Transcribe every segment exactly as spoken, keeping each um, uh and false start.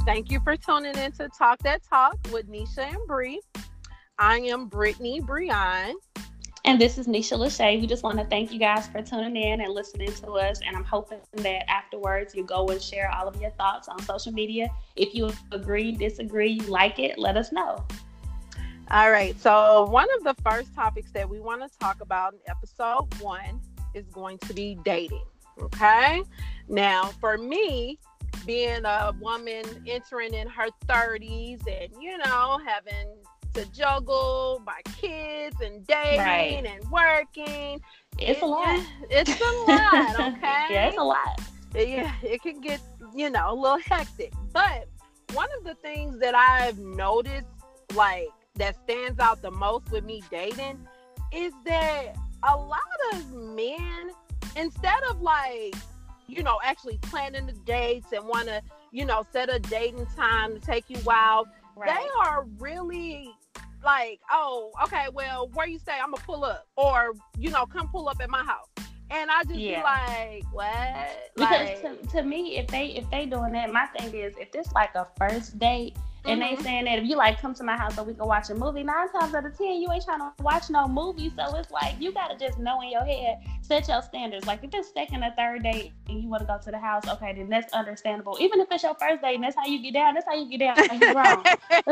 Thank you for tuning in to Talk That Talk with Nisha and Bree. I am Brittany Breon. And this is Nisha Lachey. We just want to thank you guys for tuning in and listening to us. And I'm hoping that afterwards you go and share all of your thoughts on social media. If you agree, disagree, you like it, let us know. All right. So one of the first topics that we want to talk about in episode one is going to be dating. Okay. Now, for me, being a woman entering in her thirties and, you know, having to juggle my kids and dating Right. and working. It's it, a lot. It's a lot, okay? Yeah, it's a lot. Yeah, it can get, you know, a little hectic. But one of the things that I've noticed, like, that stands out the most with me dating is that a lot of men, instead of, like, you know, actually planning the dates and want to, you know, set a dating time to take you out, Right. they are really like, oh, okay, well, where you stay, I'm gonna pull up, or, you know, come pull up at my house. And I just Yeah. be like, what? Because Like, to, to me, if they if they doing that, my thing is, if this like a first date, and Mhm. they saying that if you like come to my house so we can watch a movie, nine times out of ten you ain't trying to watch no movie. So it's like you gotta just know in your head, set your standards. Like if it's second or third date and you want to go to the house, okay, then that's understandable. Even if it's your first date and that's how you get down, that's how you get down. You wrong.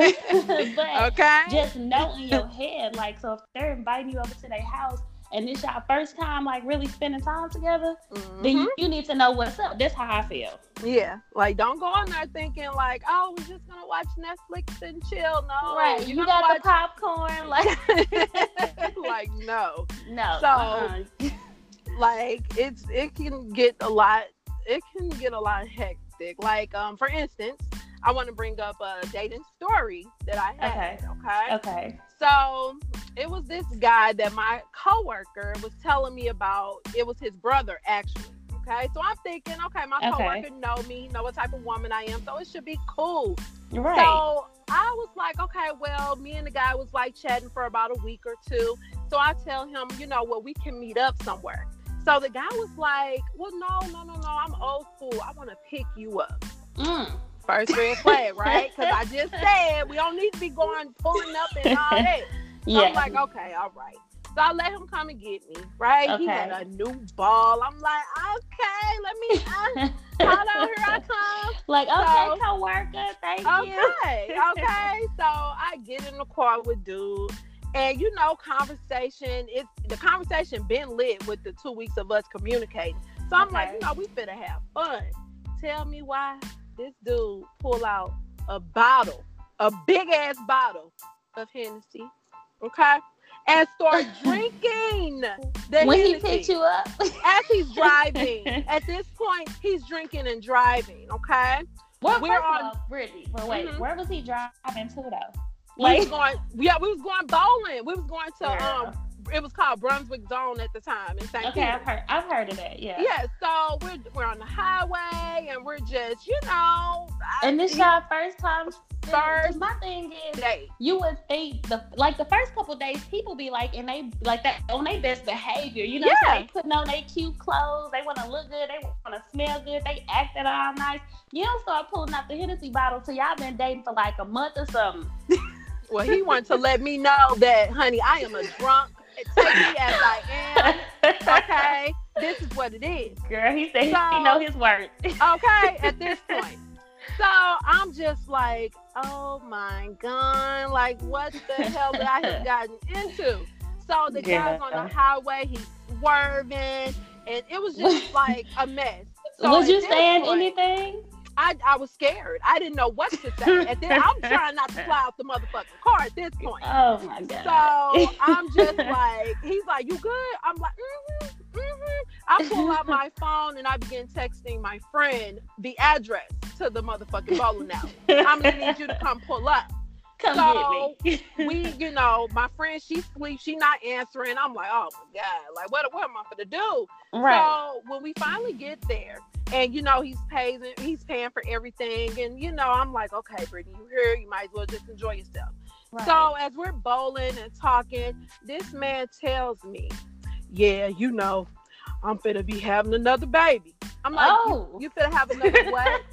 But okay. just know in your head, like, so if they're inviting you over to their house and it's your first time like really spending time together, Mhm. then you, you need to know what's up. That's how I feel. Yeah, like, don't go on there thinking like, oh, we're just gonna watch Netflix and chill. No, Right. you're You gonna got the popcorn. Like, watch... like, no. no. So, uh-uh. Like, it's it can get a lot. It can get a lot hectic. Like, um, for instance, I want to bring up a dating story that I had. Okay. Okay. So it was this guy that my coworker was telling me about. It was his brother, actually. Okay. So I'm thinking, okay, my Okay. coworker know me, know what type of woman I am, so it should be cool. Right. So I was like, okay, well, me and the guy was like chatting for about a week or two. So I tell him, you know, well, we can meet up somewhere. So the guy was like, well, no, no, no, no, I'm old school. I want to pick you up. Mm. First red flag, right? Because I just said we don't need to be going pulling up and all that. So Yeah. I'm like, okay, all right. So I let him come and get me, right? He Okay. had a new ball. I'm like, okay, let me, uh, hold on, here I come. Like, So- okay, coworker, thank you. Okay, okay. So I get in the car with dude, and you know, conversation. It's the conversation been lit with the two weeks of us communicating. So I'm like, Okay. you know, we finna have fun. Tell me why this dude pull out a bottle, a big ass bottle of Hennessy, okay, and start drinking the When he Hennessy picked you up. as he's driving. At this point, he's drinking and driving, okay. Where, We're first on- of all, Brittany, but wait, Mhm. where was he driving to though? We was Like, going, yeah, we was going bowling. We was going to, Yeah. um, it was called Brunswick Zone at the time in Saint okay, I've Peter. heard, I've heard of that. Yeah. Yeah, so we're we're on the highway and we're just, you know, And this I- y'all first time. First Cause my thing is, date. you would think the like the first couple days, people be like, and they like that on their best behavior. You know, so Yeah. they putting on their cute clothes. They want to look good. They want to smell good. They acting all nice. You don't start pulling out the Hennessy bottle till y'all been dating for like a month or something. Well, he wanted to let me know that, honey, I am a drunk. Take me as I am. Okay, this is what it is. Girl, he said So- he know his worth. Okay, at this point. So I'm just like, oh my God, like what the hell did I have gotten into? So the Yeah. guy's on the highway, he's swerving, and it was just like a mess. So Was at you this saying point, anything? I, I was scared. I didn't know what to say. At this, I'm trying not to fly out the motherfucking car at this point. Oh my god. So I'm just like, he's like, you good? I'm like, mm-hmm, mm-hmm. I pull out my phone and I begin texting my friend the address to the motherfucking bowling alley. I'm gonna need you to come pull up. Come So get me. we, you know, my friend, she sleeps, she not answering. I'm like, oh my God, like what, what am I gonna do? Right. So when we finally get there, and you know he's paying, he's paying for everything, and you know I'm like, okay, Brittany, you here? You might as well just enjoy yourself. Right. So as we're bowling and talking, this man tells me, yeah, you know, I'm finna be having another baby. I'm like, Oh. you, you finna have another what?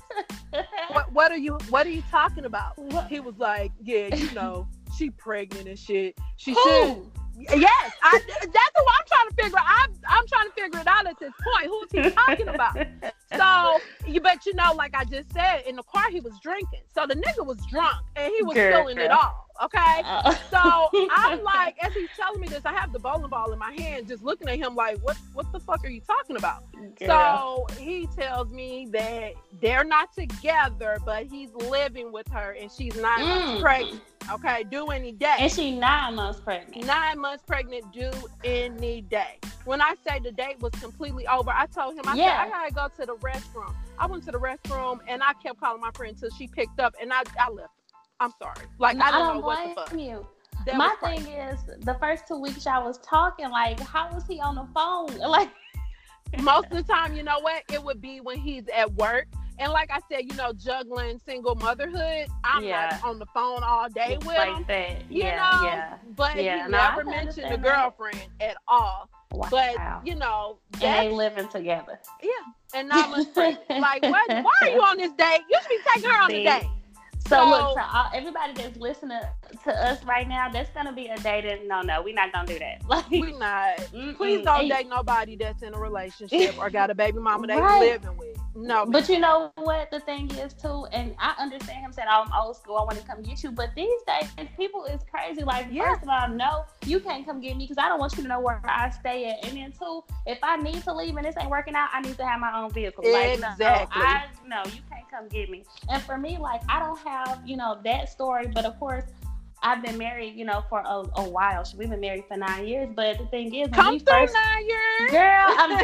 what, what are you, what are you talking about? What? He was like, yeah, you know, she pregnant and shit. She Who? should. Yes, I, that's what I'm trying to figure out. I'm, I'm trying to figure it out at this point. Who's he talking about? So, you but you know, like I just said, in the car he was drinking. So the nigga was drunk and he was Girl. feeling it all. Okay. Uh, So I'm like, as he's telling me this, I have the bowling ball in my hand, just looking at him like, what what the fuck are you talking about? girl. So he tells me that they're not together, but he's living with her and she's nine Mm. months pregnant. Okay, due any day. And she nine months pregnant. Nine months pregnant, due any day. When I say the date was completely over, I told him, I Yeah. said, I gotta go to the restroom. I went to the restroom and I kept calling my friend until she picked up and I, I left. I'm sorry. Like, No, I I didn't don't know what the fuck. blame you. That My was thing crazy. is, the first two weeks y'all was talking, like, how was he on the phone? Like, Most of the time, you know what? It would be when he's at work. And like I said, you know, juggling single motherhood, I'm Yeah. not on the phone all day with him. like that. You Yeah, know, yeah. but Yeah, he no, I never can mentioned the understand that. girlfriend at all. Wow. But, you know, and that's, they living together. yeah. And nine months pregnant. Like, what? Why are you on this date? You should be taking her on See? the date. So, So- look, to all, everybody that's listening to us right now, that's gonna be a dating. No, no, we're not gonna do that. Like, We not. mm-mm. Please don't And- date nobody that's in a relationship or got a baby mama they Right. living with. No. But you know what the thing is too, and I understand him saying, "Oh, I'm old school. I want to come get you." But these days, people is crazy. Like, Yeah. first of all, no, you can't come get me because I don't want you to know where I stay at. And then two, if I need to leave and this ain't working out, I need to have my own vehicle. Like, no, Exactly. I no, you can't come get me. And for me, like, I don't have you know that story, but of course. I've been married, you know, for a, a while. We've been married for nine years. But the thing is, when Come we through first, nine years. girl, I'm.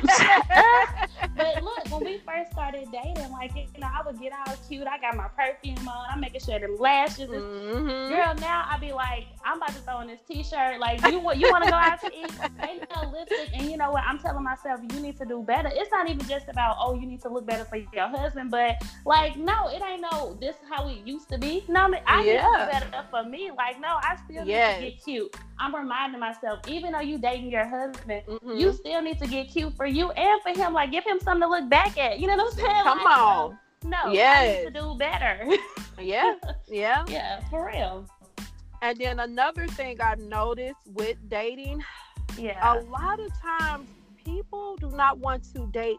But look, when we first started dating, like, you know, I would get all cute. I got my perfume on. I'm making sure them lashes is. Mhm. Girl, now I be like, I'm about to throw on this t-shirt. Like, you want you want to go out to eat? Ain't no lipstick. And you know what? I'm telling myself, you need to do better. It's not even just about, oh, you need to look better for your husband. But, like, no, it ain't no, this is how it used to be. No, I need Yeah. to do better for me. Like, no, I still Yes. need to get cute. I'm reminding myself, even though you dating your husband, Mhm. you still need to get cute for you and for him. Like, give him something to look back at. You know what I'm saying? Come Like, on. No, no Yes. I need to do better. Yeah. Yeah. Yeah, for real. And then another thing I've noticed with dating, Yeah. a lot of times people do not want to date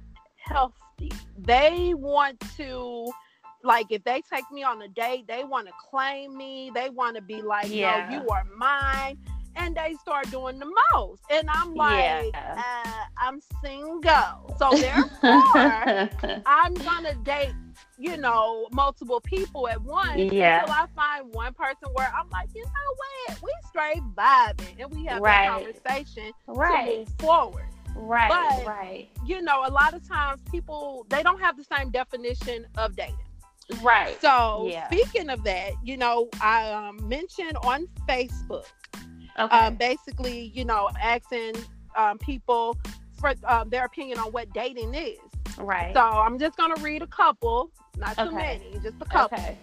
healthy. They want to, like, if they take me on a date, they want to claim me. They want to be like, Yeah. no, you are mine. And they start doing the most. And I'm like, Yeah. uh, I'm single. So therefore, I'm going to date, you know, multiple people at once Yeah. until I find one person where I'm like, you know what? We straight vibing and we have Right. that conversation to Right. move forward. Right. But- right. You know, a lot of times people, they don't have the same definition of dating. Right. So Yeah. speaking of that, you know, I um, mentioned on Facebook, Okay. um, basically, you know, asking um, people for um, their opinion on what dating is. right. So I'm just gonna read a couple, not too Okay. many, just a couple. Okay.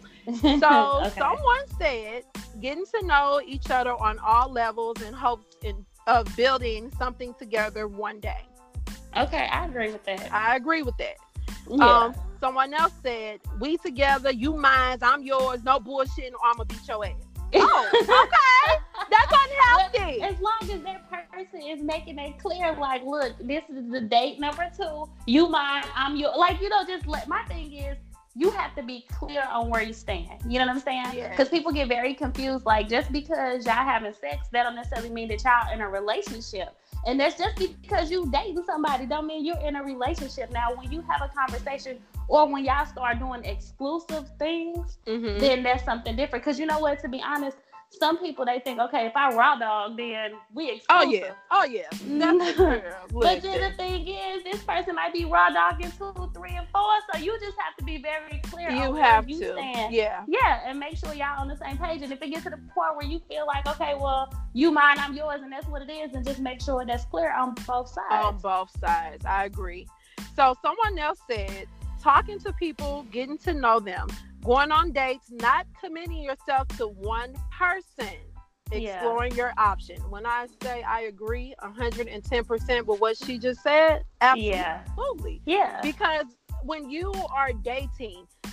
So Okay. someone said, getting to know each other on all levels in hopes in, of building something together one day. Okay, I agree with that. I agree with that. Yeah. Um, someone else said, we together, you mine, I'm yours, no bullshitting or I'm gonna beat your ass. Oh, okay. That's unhealthy. As long as that person is making it clear, like, look, this is the date number two. You mine, I'm your. Like, you know, just let. My thing is, you have to be clear on where you stand. You know what I'm saying? Yes. Because people get very confused. Like, just because y'all having sex, that don't necessarily mean that y'all in a relationship. And that's just because you dating somebody don't mean you're in a relationship. Now, when you have a conversation or when y'all start doing exclusive things, Mhm. then that's something different. Because you know what, to be honest, some people, they think, okay, if I raw dog, then we exclusive. Oh yeah, oh yeah. That's true. But then Listen. the thing is, this person might be raw dogging two, three, and four. So you just have to be very clear You on where have you to. stand. Yeah. Yeah, and make sure y'all on the same page. And if it gets to the point where you feel like, okay, well, you mine, I'm yours, and that's what it is, and just make sure that's clear on both sides. On both sides. I agree. So someone else said, talking to people, getting to know them, going on dates, not committing yourself to one person, Yeah. exploring your option. When I say I agree one hundred ten percent with what she just said, Yeah. absolutely. Yeah. Because when you are dating,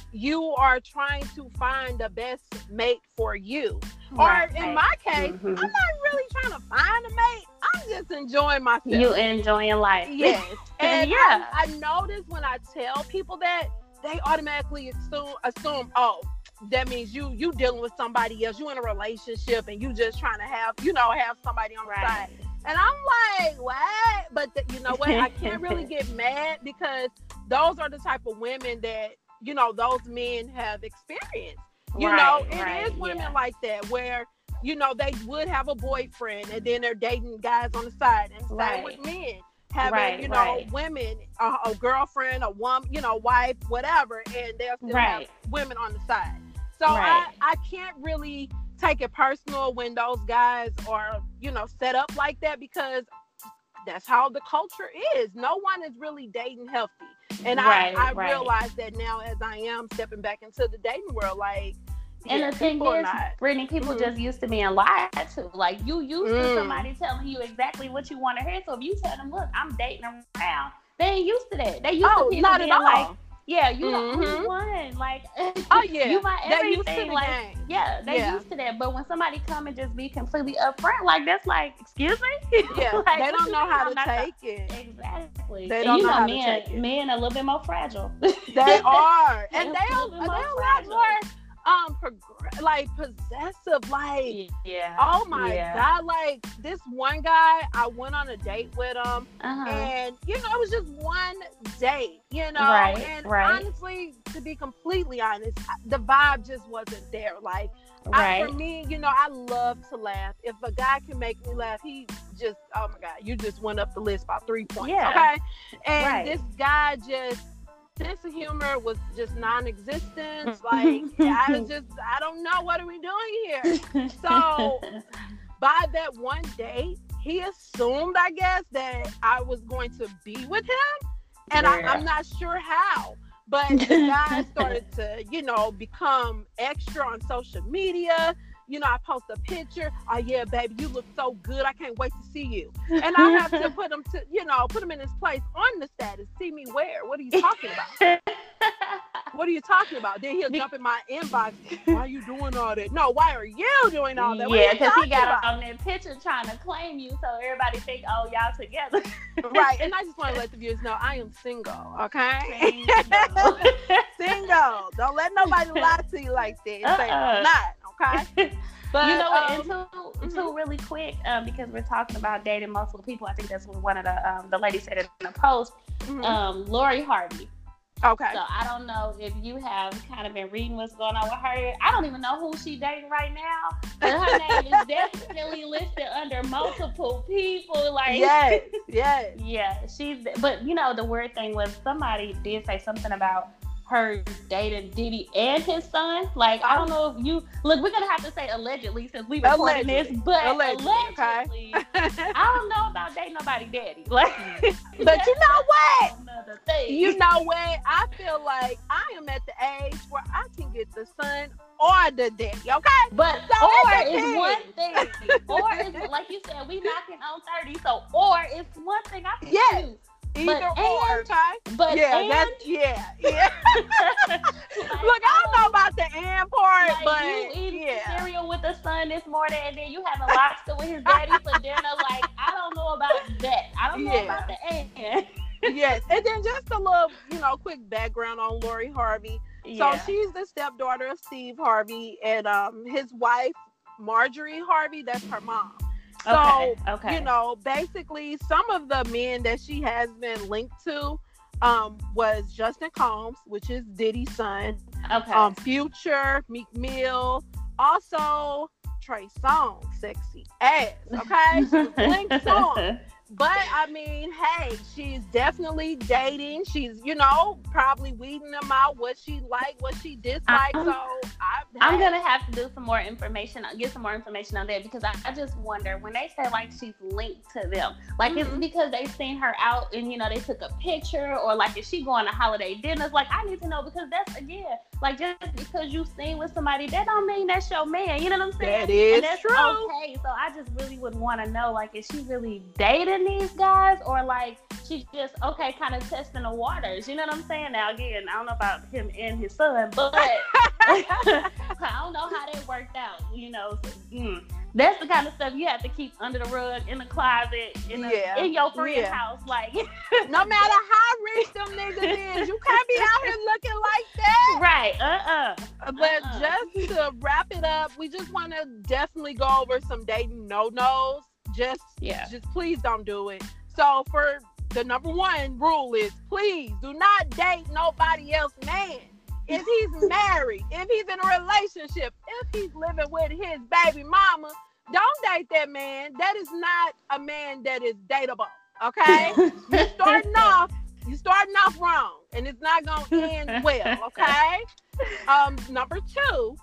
you are trying to find the best mate for you. Right. Or in my case, Mm-hmm. I'm not really trying to find a mate. I'm just enjoying myself. You enjoying life. Yes. And yeah. I, I notice when I tell people that, they automatically assume, assume, oh, that means you you dealing with somebody else. You in a relationship and you just trying to have, you know, have somebody on the Right. side. And I'm like, what? But the, you know what? I can't really get mad because those are the type of women that, you know, those men have experienced. You Right, know, it right, is women yeah. like that where, you know, they would have a boyfriend and then they're dating guys on the side. And same Right. with men. Having, Right, you know, right. women, a, a girlfriend, a woman, you know, wife, whatever, and they'll still Right. have women on the side. So Right. I, I can't really take it personal when those guys are, you know, set up like that because that's how the culture is. No one is really dating healthy. And Right, I, I right. realize that now as I am stepping back into the dating world, like, And yeah, the thing people are is, not. Brittany, people Mhm. just used to being lied to. Like, you used Mm. to somebody telling you exactly what you want to hear. So if you tell them, look, I'm dating around, they ain't used to that. They used Oh, to people not being at all. like, yeah, you the only Mhm. one. Like, Oh, yeah. you my They used to everything. the Like, game. yeah, they Yeah. used to that. But when somebody come and just be completely upfront, like, that's like, excuse me? Yeah, Like, they what don't you know mean how I'm to not take the- it. Exactly. They And don't you know know, how to men, take it. men a little bit more fragile. They are, and They're they a are, little bit they more a lot fragile. more um progr- like possessive. Like, Yeah. oh my yeah. god, like this one guy, I went on a date with him, Uh-huh. and you know it was just one date, you know, Right, and right. honestly, to be completely honest, the vibe just wasn't there. Like, I, Right. for me, you know, I love to laugh. If a guy can make me laugh, he just, oh my god, you just went up the list by three points. Yeah. Okay, and Right. this guy just. Sense of humor was just non-existent. Like, I was just, I don't know, what are we doing here? So, by that one date, he assumed, I guess, that I was going to be with him, and I, Yeah. I'm not sure how. But the guy started to, you know, become extra on social media. You know, I post a picture. Oh yeah, baby, you look so good. I can't wait to see you. And I have to put him to, you know, put him in his place on the status. See me where? What are you talking about? What are you talking about? Then he'll jump in my inbox. Why are you doing all that? No, why are you doing all that? What Yeah, are you because he talking got about? on that picture trying to claim you, so everybody think, oh, y'all together. Right, and I just want to let the viewers know I am single, okay? Single. Single. Don't let nobody lie to you like that and say Uh-uh. I'm not, okay? But you know what? um, and too, mhm. too really quick, um, because we're talking about dating multiple people. I think that's what one of the um, the ladies said in the post. mhm. Um, Lori Harvey. Okay. So I don't know if you have kind of been reading what's going on with her. I don't even know who she's dating right now, but her name is definitely listed under multiple people. Like, Yes, yes. yeah, she's. But you know, the weird thing was somebody did say something about her dating Diddy and his son. Like, I don't know if you look. We're gonna have to say allegedly since we recording this, Allegedly. but Allegedly, allegedly, okay. I don't know about dating nobody daddy. Like, But you know what? Another thing. You know what? I feel like I am at the age where I can get the son or the daddy, okay? But So or it is depends. one thing. Or is like you said, we knocking on thirty. So or is one thing I can Yes. choose. Either But or, and- okay? But yeah, and, that's yeah, yeah. like, Look, I don't know about the and part, like but you eating yeah. cereal with the son this morning, and then you having lobster with his daddy for dinner. Like, I don't know about that. I don't know Yeah. about the and. Yes. And then just a little, you know, quick background on Lori Harvey. Yeah. So she's the stepdaughter of Steve Harvey, and um his wife, Marjorie Harvey, that's her mom. So, okay. Okay. you know, basically some of the men that she has been linked to um, was Justin Combs, which is Diddy's son, okay. um, Future, Meek Mill, also Trey Songz, sexy ass, okay? She was linked to him. But, I mean, hey, she's definitely dating. She's, you know, probably weeding them out, what she like, what she dislike. I'm- So, I, I'm hey, gonna have to do some more information, get some more information on that, because I, I just wonder when they say like she's linked to them, like Mhm. it's because they seen her out and you know they took a picture, or like is she going to holiday dinners? Like I need to know, because that's again Like, just because you seen with somebody, that don't mean that's your man. You know what I'm saying? That is and that's true. Okay. So I just really would want to know, like, is she really dating these guys, or like she's just okay, kind of testing the waters? You know what I'm saying? Now again, I don't know about him and his son, but I don't know how that worked out. You know, so, mm, that's the kind of stuff you have to keep under the rug, in the closet, in, the, Yeah. in your friend's Yeah. house. Like, no matter how rich them niggas is, you can't be out here looking like that. right? Uh uh But uh-uh. just to wrap it up, we just want to definitely go over some dating no-nos. Just, Yeah. just please don't do it. So for the number one rule is, please do not date nobody else's man. If he's married, if he's in a relationship, if he's living with his baby mama, don't date that man. That is not a man that is dateable. Okay? You're starting off, you're starting off wrong, and it's not gonna end well. Okay? Um, number two,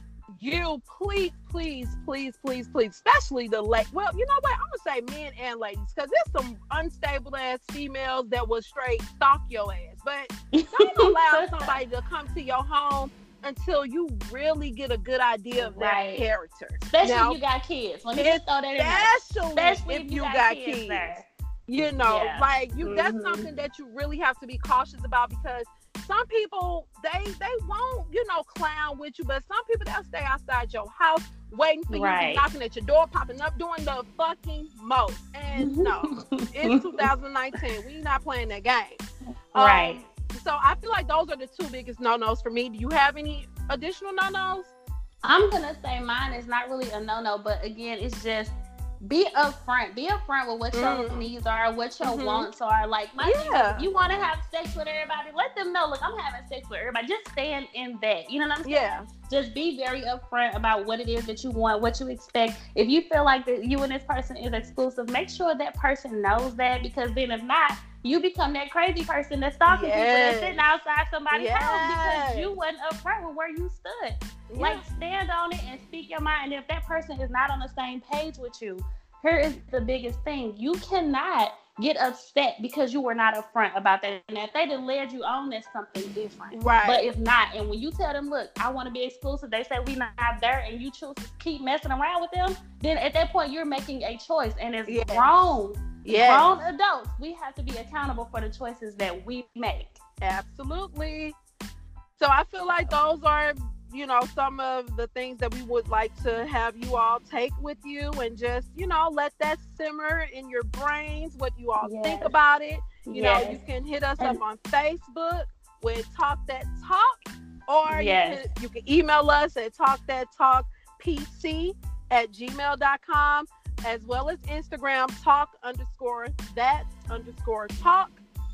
you please, please, please, please, please, especially the late. Well, you know what? I'm gonna say men and ladies, because there's some unstable ass females that will straight stalk your ass. But don't allow somebody to come to your home until you really get a good idea of their Right. character. Especially Now, if you got kids. Let me just throw that in there. especially, Especially if you got, kids. there. You know, Yeah. like you that's Mhm. something that you really have to be cautious about, because some people they they won't, you know, clown with you, but some people they'll stay outside your house waiting for Right. you, knocking at your door, popping up, doing the fucking most. And no, it's two thousand nineteen. We not playing that game. Um, Right. So I feel like those are the two biggest no-nos for me. Do you have any additional no-nos? I'm gonna say mine is not really a no-no, but again, it's just be upfront. Be upfront with what your Mm. needs are, what your Mhm. wants are. Like, my thing Yeah. is, if you want to have sex with everybody, let them know. Look, I'm having sex with everybody. Just stand in that. You know what I'm saying? Yeah. Just be very upfront about what it is that you want, what you expect. If you feel like that you and this person is exclusive, make sure that person knows that, because then if not, you become that crazy person that's stalking people Yes. that's sitting outside somebody's house because Yes. you wasn't upfront with where you stood. Yeah. Like, stand on it and speak your mind. And if that person is not on the same page with you, here is the biggest thing. You cannot get upset because you were not upfront about that. And if they done led you on, that's something different. Right. But if not, and when you tell them, look, I want to be exclusive, they say we not there, and you choose to keep messing around with them, then at that point you're making a choice, and it's Yes. grown. Yes. Grown adults, we have to be accountable for the choices that we make. Absolutely. So I feel like those are, you know, some of the things that we would like to have you all take with you, and just, you know, let that simmer in your brains, what you all Yes. think about it. You Yes. know, you can hit us And- up on Facebook with Talk That Talk, or Yes. you, can, you can email us at talk that talk p c at gmail dot com, as well as Instagram, talk underscore that underscore talk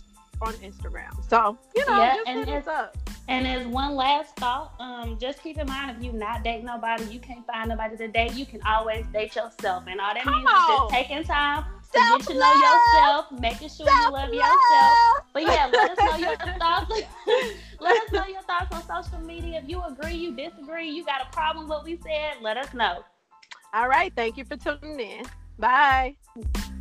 on Instagram. So, you know, Yeah, just and hit us it's- up. And as one last thought, um, just keep in mind, if you not date nobody, you can't find nobody to date, you can always date yourself. And all that Come means is on. just taking time to Self-love. get to know yourself, making sure you love yourself. But yeah, let us know your thoughts. Let us know your thoughts on social media. If you agree, you disagree, you got a problem with what we said, let us know. All right. Thank you for tuning in. Bye.